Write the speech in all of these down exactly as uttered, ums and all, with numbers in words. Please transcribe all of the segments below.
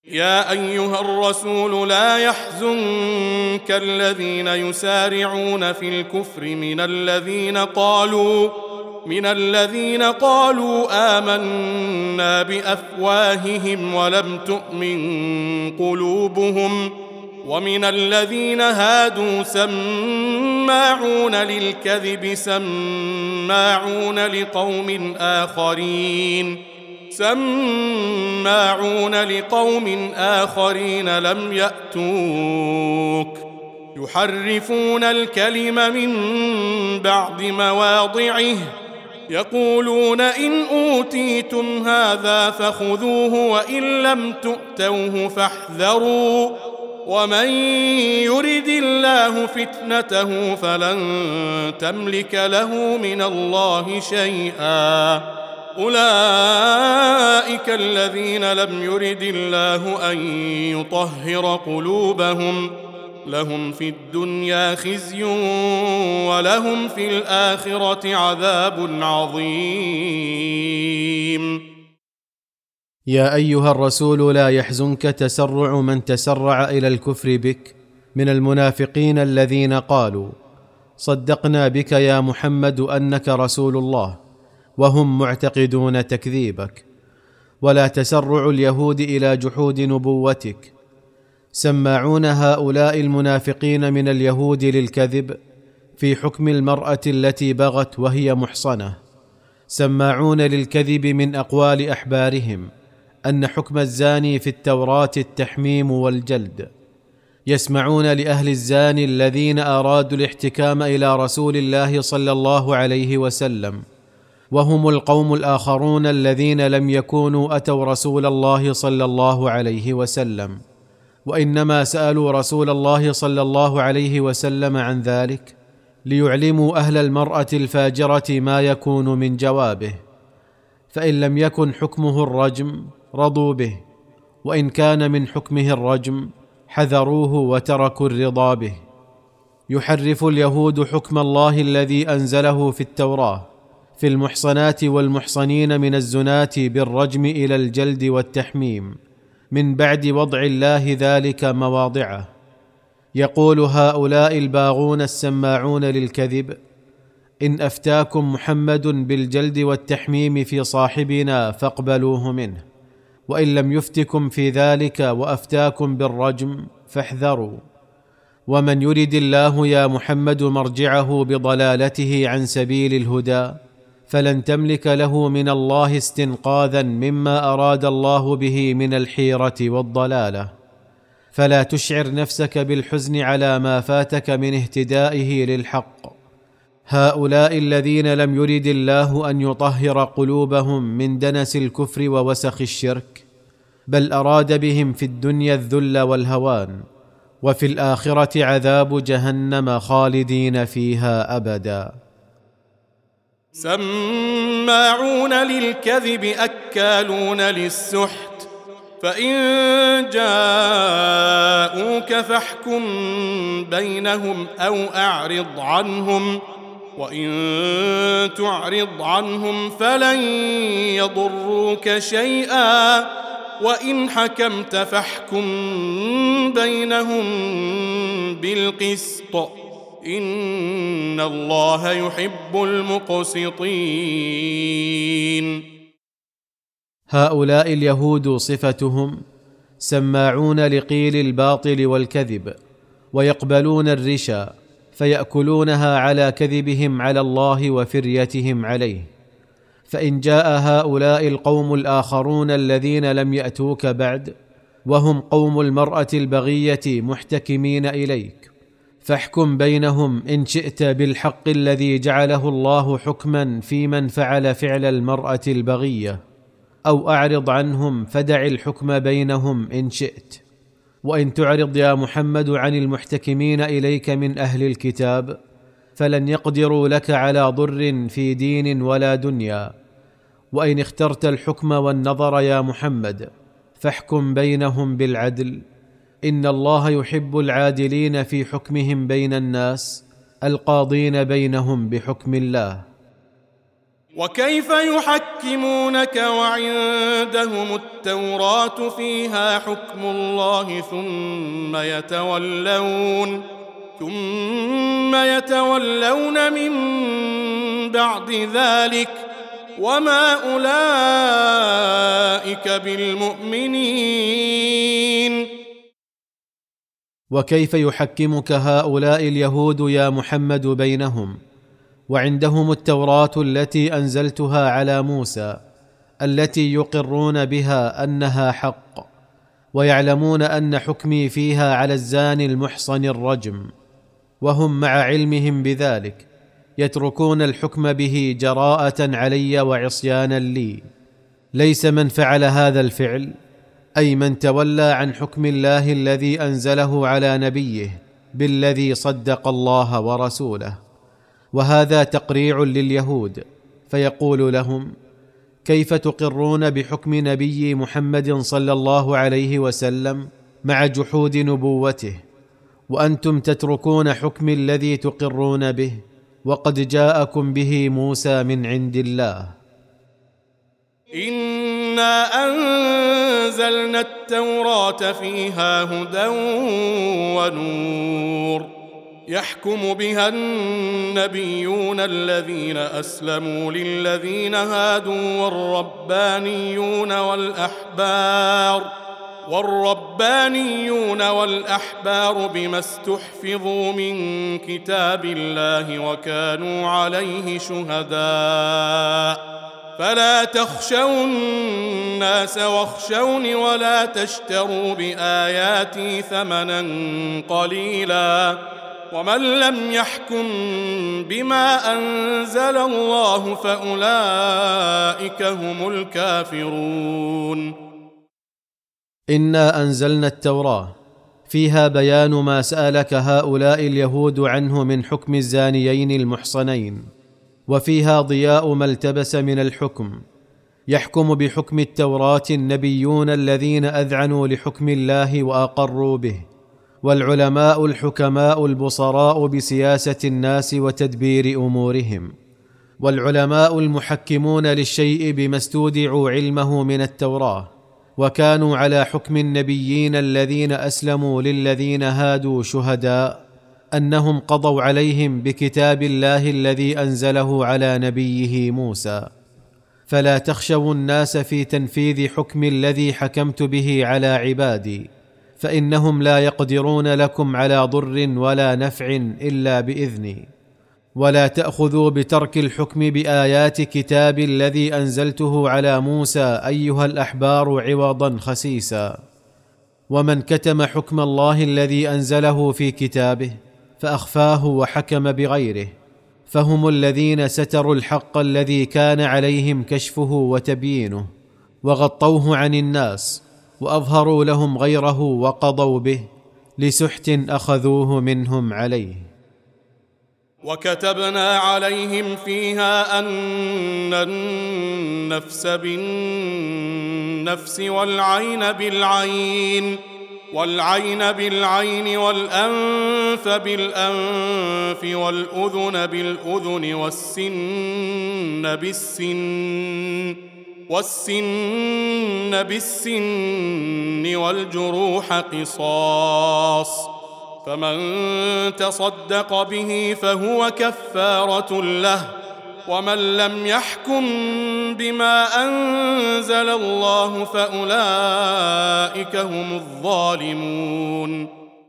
يا أيها الرسول لا يحزنك الذين يسارعون في الكفر من الذين قالوا من الذين قالوا آمنا بأفواههم ولم تؤمن قلوبهم ومن الذين هادوا سماعون للكذب سماعون لقوم آخرين سماعون لقوم آخرين لم يأتوك يحرفون الكلم من بعد مواضعه يقولون إن أوتيتم هذا فخذوه وإن لم تؤتوه فاحذروا ومن يرد الله فتنته فلن تملك له من الله شيئا أولئك الذين لم يرد الله أن يطهر قلوبهم لهم في الدنيا خزي ولهم في الآخرة عذاب عظيم. يا أيها الرسول لا يحزنك تسرع من تسرع إلى الكفر بك من المنافقين الذين قالوا صدقنا بك يا محمد أنك رسول الله وهم معتقدون تكذيبك، ولا تسرع اليهود إلى جحود نبوتك. سماعون هؤلاء المنافقين من اليهود للكذب في حكم المرأة التي بغت وهي محصنة، سماعون للكذب من أقوال أحبارهم أن حكم الزاني في التوراة التحميم والجلد. يسمعون لأهل الزاني الذين أرادوا الاحتكام إلى رسول الله صلى الله عليه وسلم، وهم القوم الآخرون الذين لم يكونوا أتوا رسول الله صلى الله عليه وسلم، وإنما سألوا رسول الله صلى الله عليه وسلم عن ذلك ليعلموا أهل المرأة الفاجرة ما يكون من جوابه، فإن لم يكن حكمه الرجم رضوا به، وإن كان من حكمه الرجم حذروه وتركوا الرضا به. يحرف اليهود حكم الله الذي أنزله في التوراة في المحصنات والمحصنين من الزناة بالرجم إلى الجلد والتحميم من بعد وضع الله ذلك مواضعه. يقول هؤلاء الباغون السماعون للكذب إن أفتاكم محمد بالجلد والتحميم في صاحبنا فاقبلوه منه، وإن لم يفتكم في ذلك وأفتاكم بالرجم فاحذروا. ومن يرد الله يا محمد مرجعه بضلالته عن سبيل الهدى فلن تملك له من الله استنقاذا مما أراد الله به من الحيرة والضلالة، فلا تشعر نفسك بالحزن على ما فاتك من اهتدائه للحق. هؤلاء الذين لم يرد الله أن يطهر قلوبهم من دنس الكفر ووسخ الشرك، بل أراد بهم في الدنيا الذل والهوان، وفي الآخرة عذاب جهنم خالدين فيها أبدا. سماعون للكذب أكالون للسحت، فإن جاءوك فاحكم بينهم أو أعرض عنهم، وإن تعرض عنهم فلن يضروك شيئا، وإن حكمت فاحكم بينهم بالقسط إن الله يحب المقسطين. هؤلاء اليهود صفتهم سماعون لقيل الباطل والكذب، ويقبلون الرشا فيأكلونها على كذبهم على الله وفريتهم عليه. فإن جاء هؤلاء القوم الآخرون الذين لم يأتوك بعد، وهم قوم المرأة البغية محتكمين إليك، فاحكم بينهم إن شئت بالحق الذي جعله الله حكما في من فعل فعل المرأة البغية، أو أعرض عنهم فدع الحكم بينهم إن شئت. وإن تعرض يا محمد عن المحتكمين إليك من أهل الكتاب فلن يقدروا لك على ضر في دين ولا دنيا. وإن اخترت الحكم والنظر يا محمد فاحكم بينهم بالعدل، إن الله يحب العادلين في حكمهم بين الناس القاضين بينهم بحكم الله. وكيف يحكمونك وعندهم التوراة فيها حكم الله ثم يتولون ثم يتولون من بعد ذلك وما أولئك بالمؤمنين. وكيف يحكمك هؤلاء اليهود يا محمد بينهم وعندهم التوراة التي أنزلتها على موسى التي يقرون بها أنها حق، ويعلمون أن حكمي فيها على الزاني المحصن الرجم، وهم مع علمهم بذلك يتركون الحكم به جراءة علي وعصيانا لي. ليس من فعل هذا الفعل، أي من تولى عن حكم الله الذي أنزله على نبيه بالذي صدق الله ورسوله. وهذا تقريع لليهود، فيقول لهم: كيف تقرون بحكم نبي محمد صلى الله عليه وسلم مع جحود نبوته، وأنتم تتركون حكم الذي تقرون به وقد جاءكم به موسى من عند الله. إنا أنزلنا التوراة فيها هدى ونور يحكم بها النبيون الذين أسلموا للذين هادوا والربانيون والأحبار والربانيون والأحبار بما استحفظوا من كتاب الله وكانوا عليه شهداء فلا تخشوا الناس واخشوني ولا تشتروا بآياتي ثمنا قليلا ومن لم يحكم بما أنزل الله فأولئك هم الكافرون. إنا أنزلنا التوراة فيها بيان ما سألك هؤلاء اليهود عنه من حكم الزانيين المحصنين، وفيها ضياء ما التبس من الحكم. يحكم بحكم التوراة النبيون الذين أذعنوا لحكم الله وأقروا به، والعلماء الحكماء البصراء بسياسة الناس وتدبير أمورهم، والعلماء المحكمون للشيء بما استودعوا علمه من التوراة، وكانوا على حكم النبيين الذين أسلموا للذين هادوا شهداء أنهم قضوا عليهم بكتاب الله الذي أنزله على نبيه موسى. فلا تخشوا الناس في تنفيذ حكم الذي حكمت به على عبادي، فإنهم لا يقدرون لكم على ضر ولا نفع إلا بإذني. ولا تأخذوا بترك الحكم بآيات كتاب الذي أنزلته على موسى أيها الأحبار عوضا خسيسا. ومن كتم حكم الله الذي أنزله في كتابه فأخفاه وحكم بغيره، فهم الذين ستروا الحق الذي كان عليهم كشفه وتبيينه، وغطوه عن الناس وأظهروا لهم غيره وقضوا به لسحت أخذوه منهم عليه. وكتبنا عليهم فيها أن النفس بالنفس والعين بالعين والعين بالعين والأنف بالأنف والأذن بالأذن والسن بالسن والسن بالسن والجروح قصاص، فمن تصدق به فهو كفارة له، ومن لم يحكم بما أنزل الله فأولئك هم الظالمون.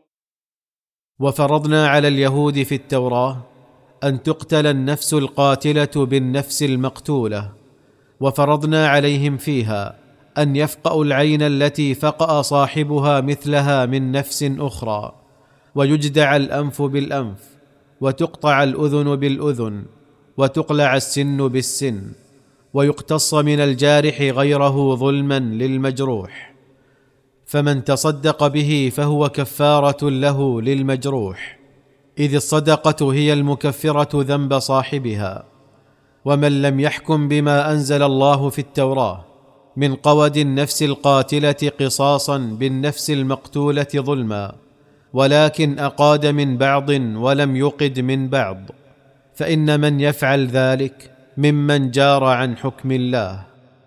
وفرضنا على اليهود في التوراة أن تقتل النفس القاتلة بالنفس المقتولة، وفرضنا عليهم فيها أن يفقأوا العين التي فقأ صاحبها مثلها من نفس أخرى، ويجدع الأنف بالأنف، وتقطع الأذن بالأذن، وتقلع السن بالسن، ويقتص من الجارح غيره ظلما للمجروح. فمن تصدق به فهو كفارة له للمجروح، إذ الصدقة هي المكفرة ذنب صاحبها. ومن لم يحكم بما أنزل الله في التوراة من قود النفس القاتلة قصاصا بالنفس المقتولة ظلما، ولكن أقاد من بعض ولم يقد من بعض، فإن من يفعل ذلك ممن جار عن حكم الله.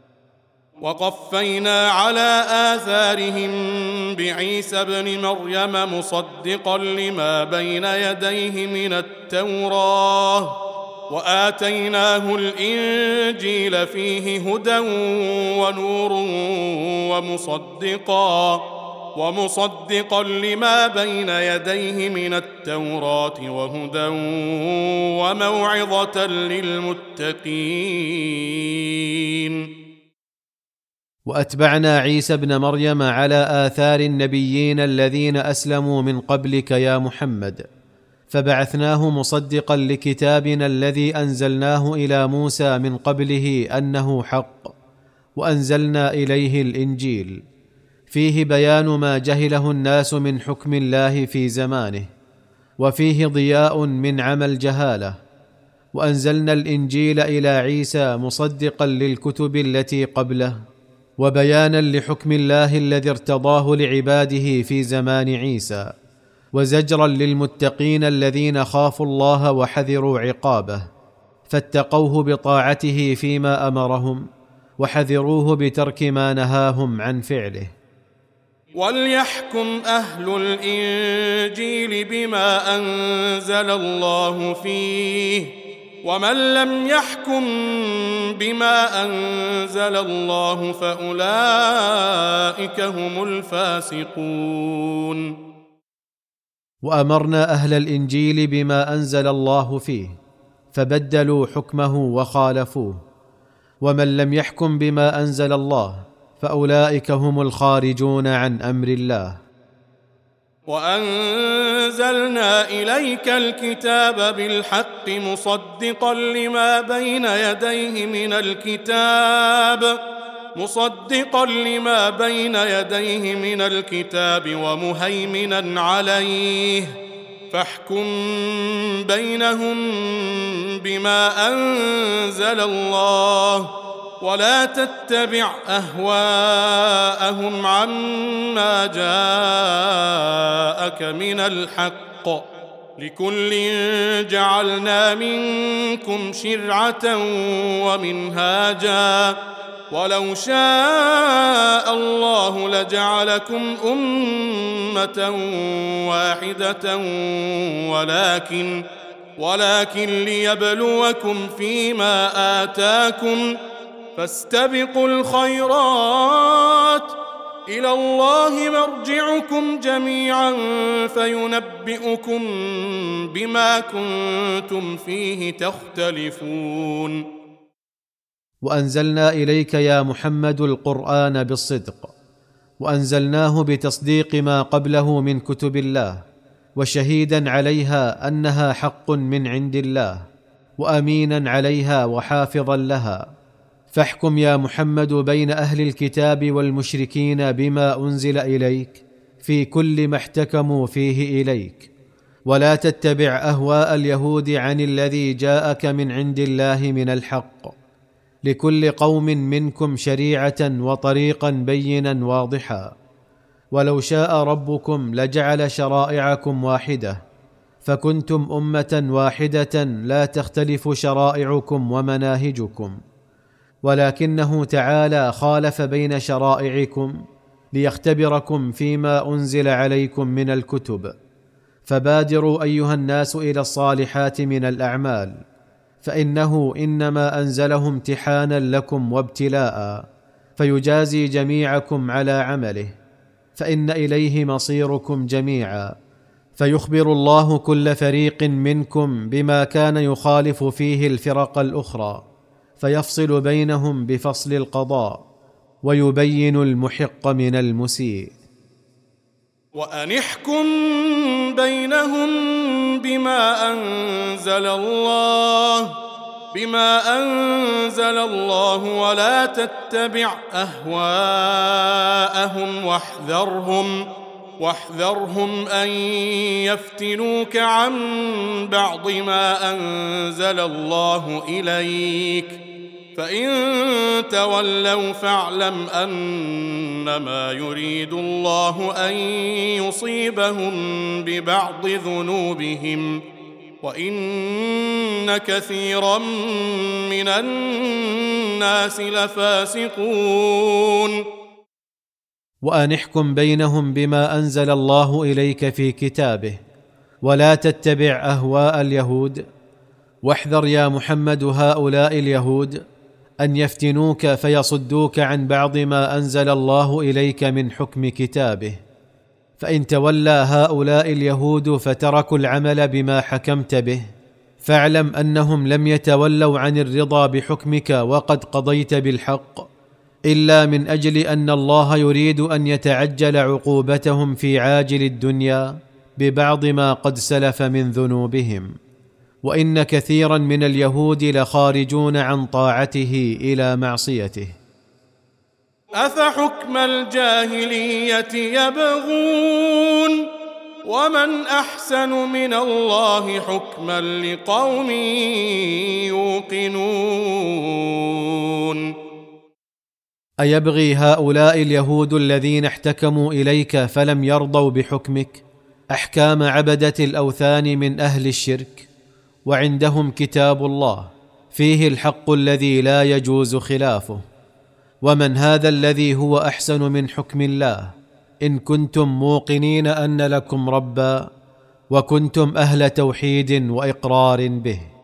وقفينا على آثارهم بعيسى ابن مريم مصدقا لما بين يديه من التوراة وآتيناه الإنجيل فيه هدى ونور ومصدقا ومصدقا لما بين يديه من التوراة وهدى وموعظة للمتقين. وأتبعنا عيسى ابن مريم على آثار النبيين الذين أسلموا من قبلك يا محمد، فبعثناه مصدقا لكتابنا الذي أنزلناه إلى موسى من قبله أنه حق، وأنزلنا إليه الإنجيل فيه بيان ما جهله الناس من حكم الله في زمانه، وفيه ضياء من عمى الجهالة. وأنزلنا الإنجيل إلى عيسى مصدقا للكتب التي قبله، وبيانا لحكم الله الذي ارتضاه لعباده في زمان عيسى، وزجرا للمتقين الذين خافوا الله وحذروا عقابه، فاتقوه بطاعته فيما أمرهم، وحذروه بترك ما نهاهم عن فعله. وليحكم أهل الإنجيل بما أنزل الله فيه، ومن لم يحكم بما أنزل الله فأولئك هم الفاسقون. وأمرنا أهل الإنجيل بما أنزل الله فيه، فبدلوا حكمه وخالفوه، ومن لم يحكم بما أنزل الله فأولئك هم الخارجون عن أمر الله. وأنزلنا إليك الكتاب بالحق مصدقا لما بين يديه من الكتاب مصدقا لما بين يديه من الكتاب ومهيمنا عليه، فاحكم بينهم بما أنزل الله، ولا تتبع أهواءهم عما جاءك من الحق، لكل جعلنا منكم شرعة ومنهاجا، ولو شاء الله لجعلكم أمة واحدة ولكن ولكن ليبلوكم فيما آتاكم، فاستبقوا الخيرات، إلى الله مرجعكم جميعا فينبئكم بما كنتم فيه تختلفون. وأنزلنا إليك يا محمد القرآن بالصدق، وأنزلناه بتصديق ما قبله من كتب الله، وشهيدا عليها أنها حق من عند الله، وأمينا عليها وحافظا لها. فاحكم يا محمد بين أهل الكتاب والمشركين بما أنزل إليك في كل ما احتكموا فيه إليك، ولا تتبع أهواء اليهود عن الذي جاءك من عند الله من الحق، لكل قوم منكم شريعة وطريقا بينا واضحا، ولو شاء ربكم لجعل شرائعكم واحدة، فكنتم أمة واحدة لا تختلف شرائعكم ومناهجكم، ولكنه تعالى خالف بين شرائعكم ليختبركم فيما أنزل عليكم من الكتب. فبادروا أيها الناس إلى الصالحات من الأعمال، فإنه إنما أنزله امتحانا لكم وابتلاء، فيجازي جميعكم على عمله، فإن إليه مصيركم جميعا. فيخبر الله كل فريق منكم بما كان يخالف فيه الفرق الأخرى، فيفصل بينهم بفصل القضاء، ويبين المحق من المسيء. وأن احكم بينهم بما أنزل الله بما أنزل الله ولا تتبع أهواءهم واحذرهم واحذرهم أن يفتنوك عن بعض ما أنزل الله إليك، فإن تولوا فاعلم أنما يريد الله أن يصيبهم ببعض ذنوبهم، وإن كثيرا من الناس لفاسقون. وأن احكم بينهم بما أنزل الله إليك في كتابه، ولا تتبع أهواء اليهود، واحذر يا محمد هؤلاء اليهود أن يفتنوك فيصدوك عن بعض ما أنزل الله إليك من حكم كتابه. فإن تولى هؤلاء اليهود فتركوا العمل بما حكمت به، فاعلم أنهم لم يتولوا عن الرضا بحكمك وقد قضيت بالحق، إلا من أجل أن الله يريد أن يتعجل عقوبتهم في عاجل الدنيا ببعض ما قد سلف من ذنوبهم. وإن كثيرا من اليهود لخارجون عن طاعته إلى معصيته. أفحكم الجاهلية يبغون ومن أحسن من الله حكما لقوم يوقنون. أيبغي هؤلاء اليهود الذين احتكموا إليك فلم يرضوا بحكمك أحكام عبدة الأوثان من أهل الشرك، وعندهم كتاب الله فيه الحق الذي لا يجوز خلافه؟ ومن هذا الذي هو أحسن من حكم الله إن كنتم موقنين أن لكم ربا وكنتم أهل توحيد وإقرار به؟